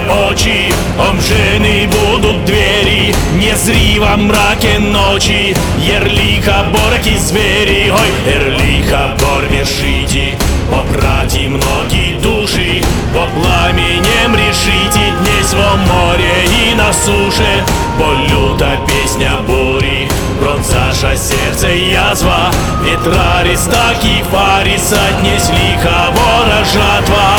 очи, омжены будут двери, незри во мраке ночи. Ерлиха бороки звери, ой, Ерлиха бор вершите, попрати многие души, по пламенем решите днесь во море и на суше. Бо люта песня бури, бронзаша сердце язва, ветра рестаки фарис отнес лиха вора жатва.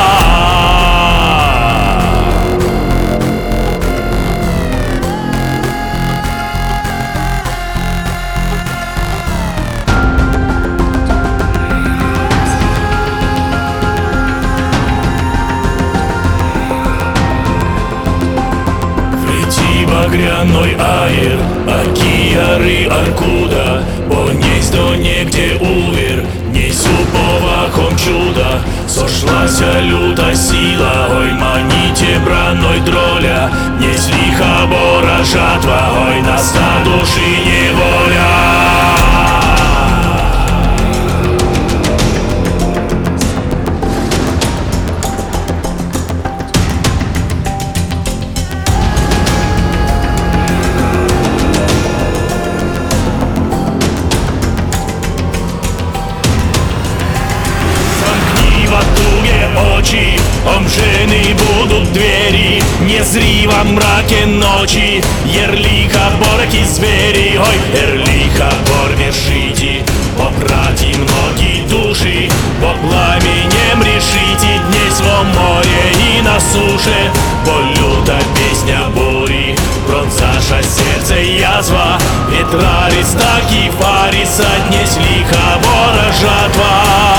Багряной аир, акияры аркуда, бо несть до негде увер, несть уповахом чуда. Сошлася люта сила, ой, маните браной дроля, несть лиха бора жатва, ой, наста души неволя. Очи, омжены будут двери, незри во мраке ночи. Ерлиха бороки звери, ой, Ерлиха бор вершите, попрати многие души, по пламенем решите днесь во море и на суше. Бо люта песня бури, бронзаша сердце язва, ветра рестаки фарис отнес лиха вора жатва.